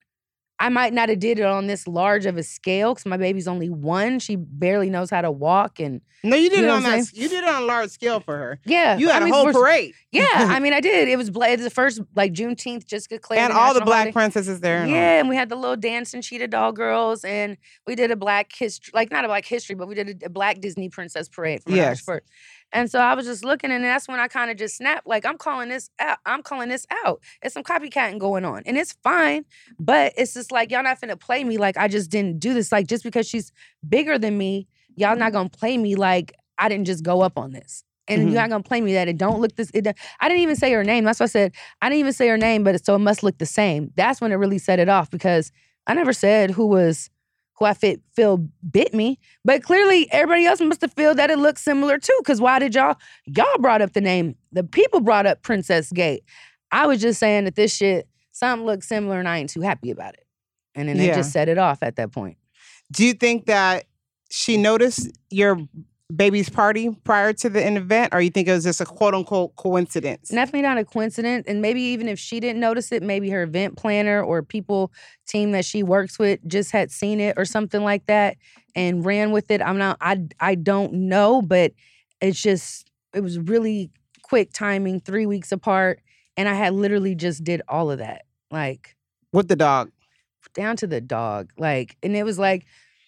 I might not have did it on this large of a scale because my baby's only one. She barely knows how to walk. And No, you did You it know on what I'm that. You did it on a large scale for her. yeah. You had I a mean, whole for- parade. Yeah, I mean, I did. It was bla- it was the first, like, Juneteenth, just declared And a all the national black holiday. princesses there. And all. Yeah, and we had the little dancing cheetah doll girls, and we did a black history, like not a black history, but we did a, a black Disney princess parade from Yes. Irish. And so I was just looking, and that's when I kind of just snapped, like, I'm calling this out. I'm calling this out. It's some copycatting going on, and it's fine, but it's just like, y'all not finna play me like I just didn't do this. Like, just because she's bigger than me, y'all not gonna play me like I didn't just go up on this. And Mhm. you're not gonna play me that it don't look this. It, I didn't even say her name. That's why I said I didn't even say her name, but it, so it must look the same. That's when it really set it off because I never said who was who I fit, feel bit me, but clearly everybody else must have feel that it looked similar too. Because why did y'all y'all brought up the name? The people brought up Princess Gate. I was just saying that this shit something looked similar, and I ain't too happy about it. And then Yeah. it just set it off at that point. Do you think that she noticed your baby's party prior to the event, or you think it was just a quote unquote coincidence? Definitely not a coincidence. And maybe even if she didn't notice it, maybe her event planner or people team that she works with just had seen it or something like that and ran with it. I'm not, I, I don't know, but it's just, it was really quick timing, three weeks apart. And I had literally just did all of that. Like, With the dog. down to the dog. Like, and it was like,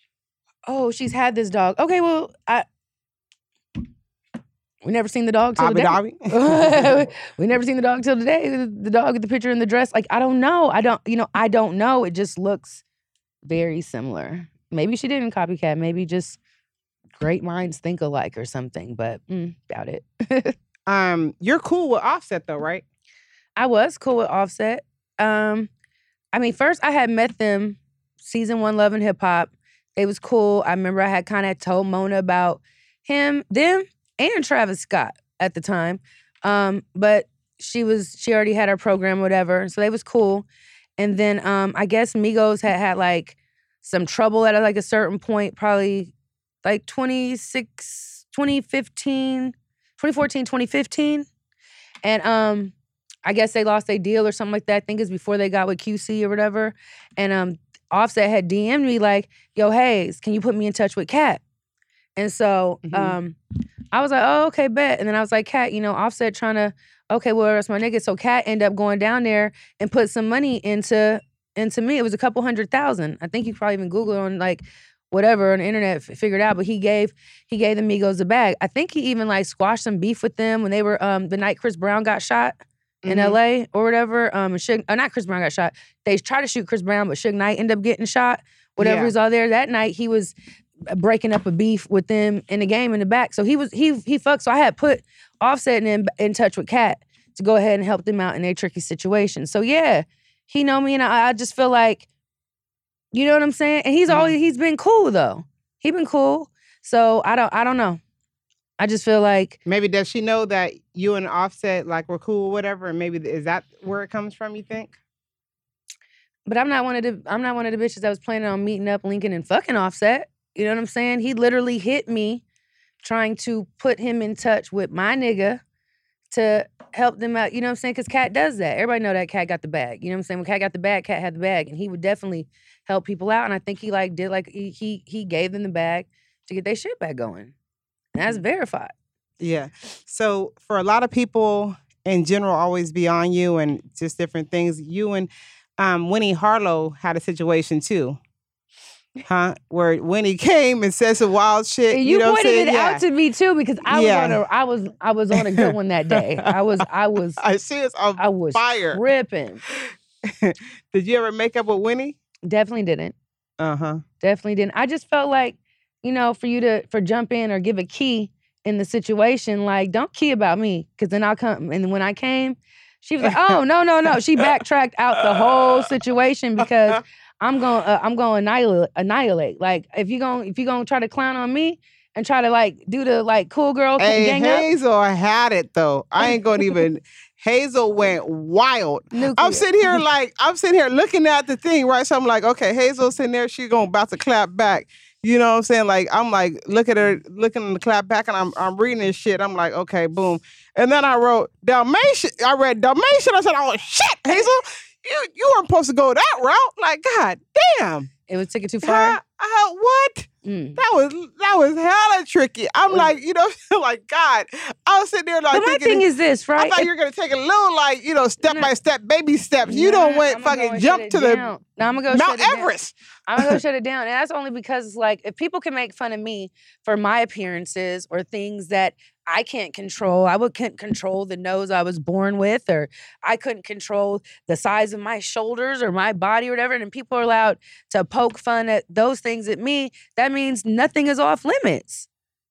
oh, she's had this dog. Okay, well, I, we never seen the dog till Abu today. Dhabi. We never seen the dog till today. The the dog with the picture in the dress. Like, I don't know. I don't, you know, I don't know. It just looks very similar. Maybe she didn't copycat. Maybe just great minds think alike or something, but mm, doubt it. um, you're cool with Offset though, right? I was cool with Offset. Um, I mean, first I had met them season one Love and Hip Hop. It was cool. I remember I had kind of told Mona about him, them, and Travis Scott at the time. Um, but she was she already had her program, whatever. So they was cool. And then um, I guess Migos had had like some trouble at like a certain point, probably like twenty-six, twenty fifteen, twenty fourteen, twenty fifteen. And um, I guess they lost their deal or something like that. I think it's before they got with Q C or whatever. And um, Offset had D M'd me like, yo, Hayes, can you put me in touch with Kat? And so Mhm. um, I was like, oh, okay, bet. And then I was like, Kat, you know, Offset trying to, okay, well, that's my nigga. So Kat ended up going down there and put some money into into me. It was a couple hundred thousand. I think you probably even Google it on like whatever on the internet, f- figured out. But he gave he gave the Migos a bag. I think he even like squashed some beef with them when they were um the night Chris Brown got shot in Mhm. L A or whatever. Um, and Suge, uh, not Chris Brown got shot. They tried to shoot Chris Brown, but Suge Knight ended up getting shot. Whatever Yeah. was all there that night, he was breaking up a beef with them in the game in the back. So he was he he fucked. So I had put Offset in in touch with Kat to go ahead and help them out in their tricky situation. So yeah, he know me, and I, I just feel like, you know what I'm saying. And he's Mhm. always he's been cool though. He been cool. So I don't I don't know. I just feel like Maybe does she know that you and Offset like were cool or whatever? And maybe is that where it comes from, you think? But I'm not one of the I'm not one of the bitches that was planning on meeting up, linking, and fucking Offset. You know what I'm saying? He literally hit me trying to put him in touch with my nigga to help them out. You know what I'm saying? Because Cat does that. Everybody know that Cat got the bag. You know what I'm saying? When Cat got the bag, Cat had the bag. And he would definitely help people out. And I think he like did like, he he, he gave them the bag to get their shit back going. And that's verified. Yeah. So for a lot of people in general always be on you and just different things, you and um, Winnie Harlow had a situation too. Huh? Where Winnie came and said some wild shit. And you, you know pointed it yeah. out to me too because I was yeah. on a I was I was on a good one that day. I was I was I see it's on I was fire. Tripping. Did you ever make up with Winnie? Definitely didn't. Uh-huh. Definitely didn't. I just felt like, you know, for you to for jump in or give a key in the situation, like don't key about me because then I'll come. And when I came, she was like, "Oh no no no!" She backtracked out the whole situation because. I'm going. Uh, I'm going to annihilate. Annihilate. Like if you going if you gonna try to clown on me and try to like do the like cool girl hey, gang Hazel up. had it though. I ain't gonna even. Hazel went wild. Nuclear. I'm sitting here like I'm sitting here looking at the thing, right? So I'm like, okay, Hazel's sitting there. She's gonna about to clap back. You know what I'm saying? Like I'm like look at her looking at the clap back, and I'm I'm reading this shit. I'm like, okay, boom. And then I wrote Dalmatian. I read Dalmatian. I said, oh shit, Hazel. You you weren't supposed to go that route. Like, God damn. It was taking too far. Uh, uh, what? Mm. That was that was hella tricky. I'm Mm. like, you know, like God. I was sitting there like But my thinking, thing is this, right? I thought you were gonna take a little like, you know, step Nah. by step, baby steps. You Nah, don't went I'ma go fucking and jump shut to it the down. No, I'm gonna go Mount shut it Everest. down. I'm gonna go shut it down. And that's only because it's like if people can make fun of me for my appearances or things that I can't control. I would can't control the nose I was born with, or I couldn't control the size of my shoulders or my body or whatever. And people are allowed to poke fun at those things at me. That means nothing is off limits.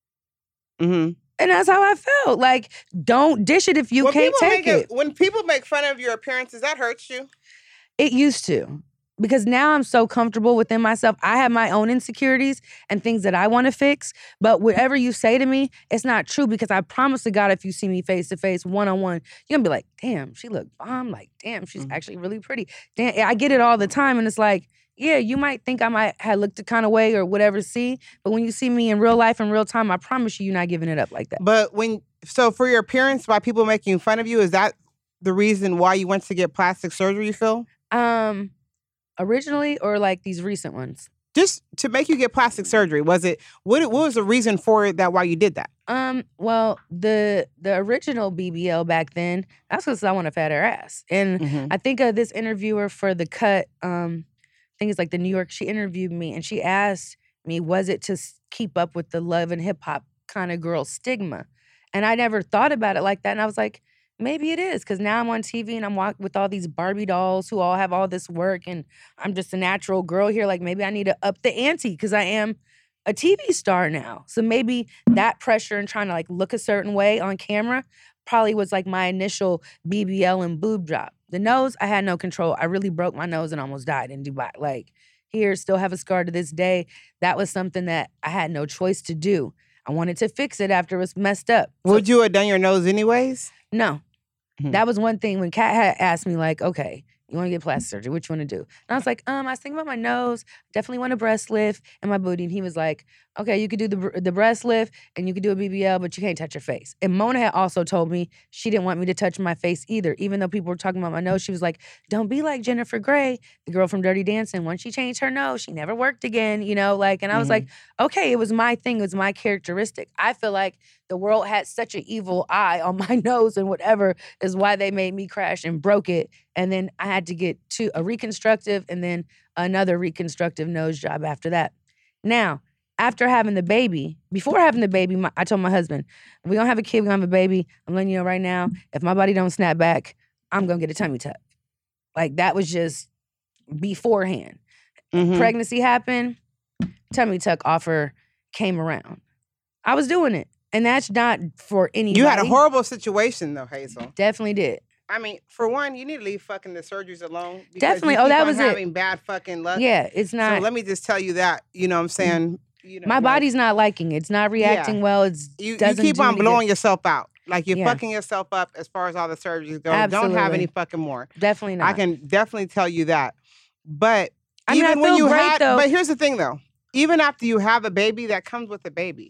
Mm-hmm. And that's how I felt. Like, don't dish it if you when can't people take make it. When people make fun of your appearances, that hurts you. It used to. Because now I'm so comfortable within myself. I have my own insecurities and things that I want to fix. But whatever you say to me, it's not true because I promise to God, if you see me face to face, one on one, you're gonna be like, damn, she look bomb. Like, damn, she's Mm-hmm. actually really pretty. Damn, I get it all the time. And it's like, yeah, you might think I might have looked the kind of way or whatever, see. But when you see me in real life, in real time, I promise you, you're not giving it up like that. But when, so for your appearance, by people making fun of you, is that the reason why you went to get plastic surgery, you feel? Um, originally or like these recent ones? Just to make you get plastic surgery, was it, what, what was the reason for it that why you did that? Um, well, the the original B B L back then, that's because I want a fatter ass. And Mm-hmm. I think of this interviewer for The Cut, um, I think it's like the New York, she interviewed me and she asked me, was it to s- keep up with the love and hip hop kind of girl stigma? And I never thought about it like that. And I was like, maybe it is, because now I'm on T V and I'm walk- with all these Barbie dolls who all have all this work and I'm just a natural girl here. Like maybe I need to up the ante because I am a T V star now. So maybe that pressure and trying to like look a certain way on camera probably was like my initial B B L and boob drop. The nose, I had no control. I really broke my nose and almost died in Dubai. Like here, still have a scar to this day. That was something that I had no choice to do. I wanted to fix it after it was messed up. So- Would you have done your nose anyways? No. Mhm. That was one thing when Kat had asked me, like, okay, you want to get plastic surgery? What you want to do? And I was like, um, I was thinking about my nose. Definitely want a breast lift and my booty. And he was like, okay, you could do the br- the breast lift and you could do a B B L, but you can't touch your face. And Mona had also told me she didn't want me to touch my face either. Even though people were talking about my nose, she was like, don't be like Jennifer Grey, the girl from Dirty Dancing. Once she changed her nose, she never worked again, you know? Like, and I was Mhm. like, okay, it was my thing. It was my characteristic. I feel like the world had such an evil eye on my nose and whatever is why they made me crash and broke it. And then I had to get to a reconstructive and then another reconstructive nose job after that. Now, after having the baby, before having the baby, my, I told my husband, if we're gonna have a kid, we're gonna have a baby. I'm letting you know right now, if my body don't snap back, I'm gonna get a tummy tuck. Like that was just beforehand. Mhm. Pregnancy happened, tummy tuck offer came around. I was doing it. And that's not for anybody. You had a horrible situation though, Hazel. Definitely did. I mean, for one, you need to leave fucking the surgeries alone. because Definitely. You Oh, keep that on was it. having bad fucking luck. Yeah, it's So not. let me just tell you that. You know what I'm saying? You know, my like, body's not liking it. It's not reacting well. It's You, you doesn't keep do on any blowing good. yourself out. Like you're Yeah. fucking yourself up as far as all the surgeries go. Don't have Absolutely. any fucking more. Definitely not. I can definitely tell you that. But I mean, I even when feel you great, had, though. but here's the thing though. Even after you have a baby, that comes with a baby.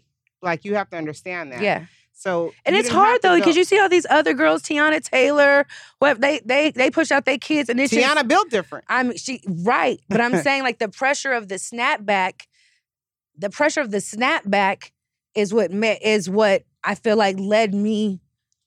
Like, you have to understand that. Yeah. So and you it's didn't have hard to though go- because you see all these other girls, Tiana Taylor, what they they they push out their kids and it's Tiana just, built different. I'm she right, but I'm saying like the pressure of the snapback, the pressure of the snapback is what me, is what I feel like led me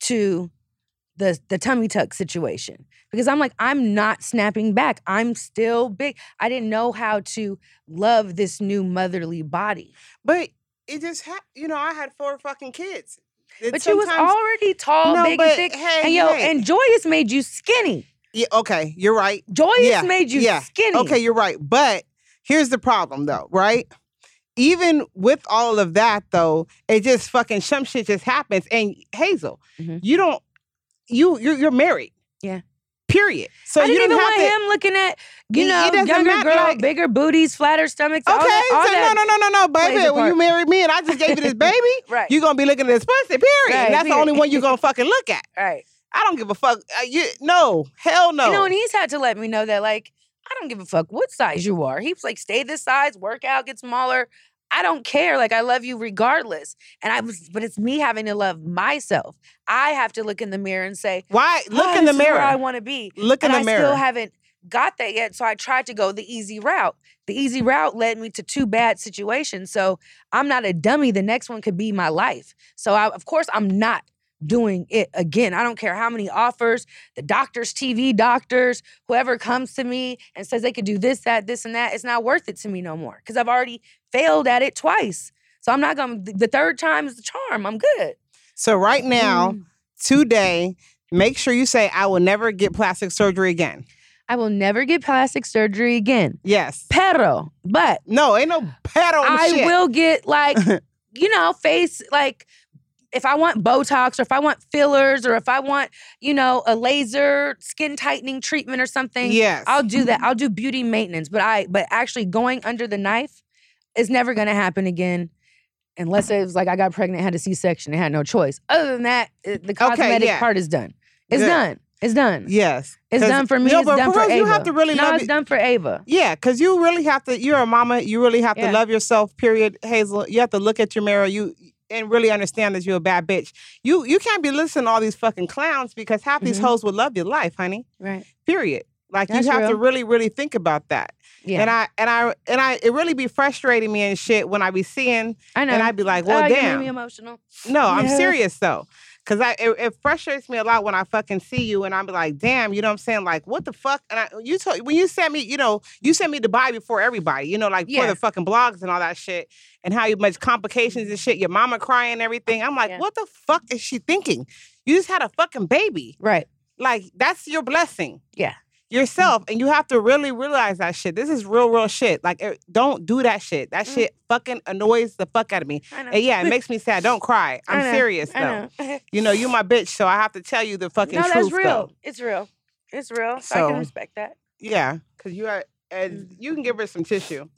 to the the tummy tuck situation because I'm like I'm not snapping back. I'm still big. I didn't know how to love this new motherly body. But it just ha- you know I had four fucking kids. It But you was sometimes- already tall, No, big, but and thick, hey, and yo, hey. and Joyous made you skinny. Yeah, okay, you're right. Joyous Yeah, made you yeah. skinny. Okay, you're right. But here's the problem though, right? Even with all of that though, it just fucking some shit just happens. And Hazel, Mhm. you don't you you're, you're married. Yeah. Period. So I you didn't don't even have want to, him looking at, you It- know, it doesn't younger matter, girl, like- bigger booties, flatter stomachs, all Okay, that. All so that. no, no, no, no, no, plays baby. a When you part. married me and I just gave you this baby, Right. you're gonna be looking at this pussy. Period. Right, And that's the period. only one you're gonna fucking look at. Right. I don't give a fuck. Uh, you no, hell no. You know, and he's had to let me know that, like, I don't give a fuck what size you are. He's like, stay this size, work out, get smaller. I don't care. Like, I love you regardless. And I was, but it's me having to love myself. I have to look in the mirror and say, Why? Look "Oh, in the this is where mirror. I want to be. Look in And the I mirror. still haven't got that yet. So I tried to go the easy route. The easy route led me to two bad situations. So I'm not a dummy. The next one could be my life. So I, of course, I'm not doing it again. I don't care how many offers, the doctors, T V doctors, whoever comes to me and says they could do this, that, this, and that. It's not worth it to me no more because I've already failed at it twice. So I'm not going to, the third time is the charm. I'm good. So right now, Mm. today, make sure you say, I will never get plastic surgery again. I will never get plastic surgery again. Yes. Pero, but No, ain't no pat on I shit. will get like, you know, face like if I want Botox or if I want fillers or if I want, you know, a laser skin tightening treatment or something. Yes. I'll do that. I'll do beauty maintenance. But I but actually going under the knife is never gonna happen again. Unless it was like I got pregnant, had a C-section, and had no choice. Other than that, it- the cosmetic yeah. part is done. It's Good. done. It's done. Yes. It's 'Cause- done for me. No, it's but done for for real, Ava. you have to really no, love it's it. done for Ava. Yeah, because you really have to, you're a mama, you really have to Yeah. love yourself, period, Hazel. You have to look at your mirror you and really understand that you're a bad bitch. You you can't be listening to all these fucking clowns because half these Mhm. hoes would love your life, honey. Right. Period. Like That's you have to real. really, really think about that. Yeah. And I and I and I it really be frustrating me and shit when I be seeing I know. and I'd be like, well, oh, you damn. made me emotional. No, I'm Yeah. serious though. Cause I it, it frustrates me a lot when I fucking see you and I'm like, damn, you know what I'm saying? Like, what the fuck? And I you told when you sent me, you know, you sent me Dubai before everybody, you know, like for Yeah. the fucking blogs and all that shit, and how you much complications and shit, your mama crying and everything. I'm like, Yeah. what the fuck is she thinking? You just had a fucking baby. Right. Like, that's your blessing. Yeah. Yourself, and you have to really realize that shit. This is real, real shit. Like, eh, don't do that shit. That Mm. shit fucking annoys the fuck out of me. I know. And yeah, it makes me sad. Don't cry. I'm I know. serious I though. know. You know, you my bitch, so I have to tell you the fucking no, truth. that's real. Though. It's real. It's real. So, I So- can respect that. Yeah, because you are. And Mm. you can give her some tissue.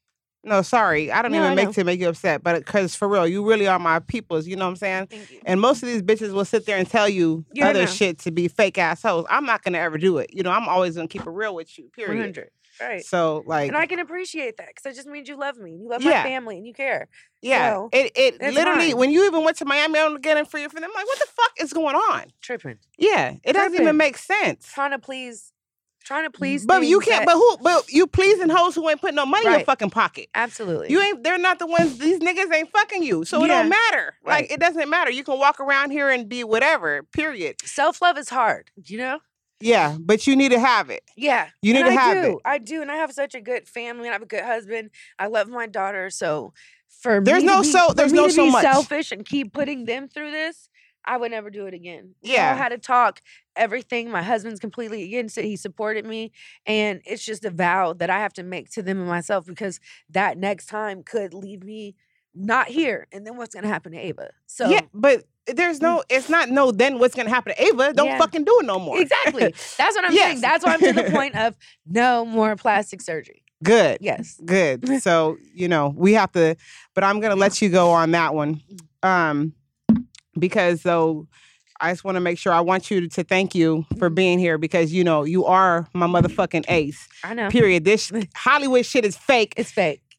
No, sorry, I don't No, even I make know. to make you upset, but because for real, you really are my peoples. You know what I'm saying? Thank you. And most of these bitches will sit there and tell you Yeah, I other know. shit to be fake assholes. I'm not gonna ever do it. You know, I'm always gonna keep it real with you. one Period. hundred. Right. So like, And I can appreciate that because it just means you love me. You love Yeah. my family and you care. yeah, so, it it that's literally fine. when you even went to Miami on getting for your for them, I'm like, what the fuck is going on? Tripping. Yeah, it doesn't even Tripping. make sense. Trying to please, trying to please. But you things can't. that- But who? But you pleasing hoes who ain't putting no money in your Right. fucking pocket. Absolutely. You ain't. They're not the ones. These niggas ain't fucking you, so it Yeah. don't matter. Like Right. it doesn't matter. You can walk around here and be whatever. Period. Self love is hard. You know. Yeah, but you need to have it. Yeah. You need and to I have do. it. I do. And I have such a good family and I have a good husband. I love my daughter. So for There's me no to be, so- for there's me no to so be much. selfish and keep putting them through this, I would never do it again. We Yeah. all had to talk everything. My husband's completely against it. He supported me. And it's just a vow that I have to make to them and myself because that next time could leave me not here. And then what's gonna happen to Ava? So Yeah, but there's no. It's not no. Then what's gonna happen to Ava? Don't Yeah. fucking do it no more. exactly. That's what I'm Yes. saying. That's why I'm to the point of no more plastic surgery. Good. Yes. Good. So, you know, we have to, but I'm going to let you go on that one. Um, because though, I just want to make sure I want you to thank you for being here because, you know, you are my motherfucking ace. I know. Period. This Hollywood shit is fake. It's fake.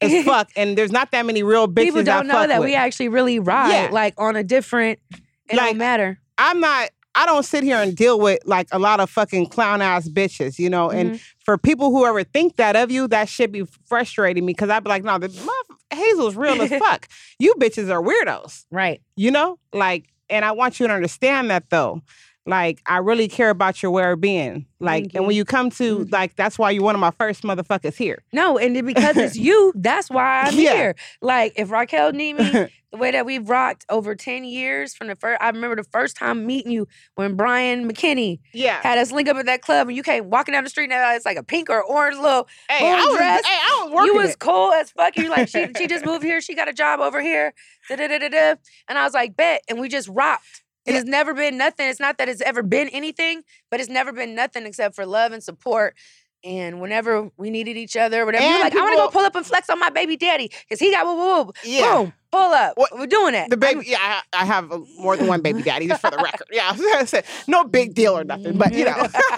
as fuck, and there's not that many real bitches. People don't I know fuck that with. we actually really ride Yeah. like on a different. It Like, don't matter. I'm not. I don't sit here and deal with like a lot of fucking clown ass bitches, you know. And Mhm. for people who ever think that of you, that should be frustrating me because I'd be like, no, the motherf- Hazel's real as fuck. You bitches are weirdos, Right. you know. Like, and I want you to understand that though. Like, I really care about your well-being. Like, Thank and when you. you come to Mhm. like, that's why you're one of my first motherfuckers here. No, and it- because it's you, that's why I'm Yeah. here. Like, if Raquel need me, the way that we've rocked over ten years from the first, I remember the first time meeting you when Brian McKinney Yeah. had us link up at that club and you came walking down the street and it's like a pink or orange little Hey, I full was, dress. hey, I was working You was it. cool as fuck. You like, she, she just moved here. She got a job over here. Da, da, da, da, da. And I was like, bet. And we just rocked. It Yeah. has never been nothing. It's not that it's ever been anything, but it's never been nothing except for love and support. And whenever we needed each other, whatever, you're And like, I want to go people- pull up and flex on my baby daddy because he got whoop, whoop, whoop. Yeah. Boom, pull up. What- We're doing that. The baby, yeah, I, I have uh, more than one baby daddy, just for the record. Yeah, I was gonna say, no big deal or nothing, but you know,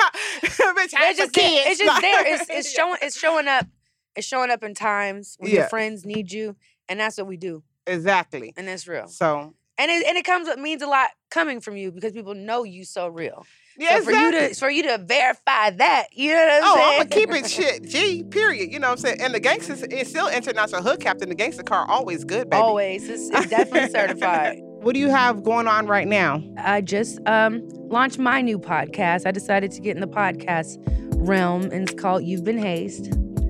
bitch, I have It's some just there. kids. It's just there. It's, it's showing. It's showing up. It's showing up in times when Yeah. your friends need you, and that's what we do, Exactly. and that's real. So And it and it comes it means a lot coming from you because people know you so real. yeah, So for you to for you to verify that, you know what I'm Oh, saying? I'm gonna keep it shit. G, period. You know what I'm saying? And the gangsters, it's still international hood captain. The gangster car always good, baby. Always. It's, it's definitely certified. What do you have going on right now? I just um launched my new podcast. I decided to get in the podcast realm, and it's called You've Been Hazed.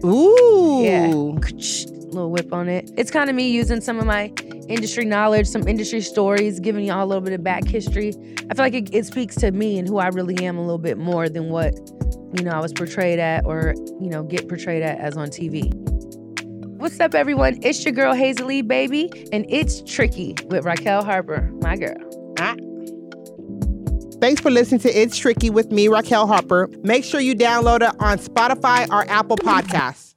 Ooh. Yeah. Little whip on it. It's kind of me using some of my industry knowledge, some industry stories, giving y'all a little bit of back history. I feel like it, it speaks to me and who I really am a little bit more than what, you know, I was portrayed at or, you know, get portrayed at as on T V. What's up, everyone? It's your girl, Hazel-E, baby, and it's Tricky with Raquel Harper, my girl. Ah. Thanks for listening to It's Tricky with me, Raquel Harper. Make sure you download it on Spotify or Apple Podcasts.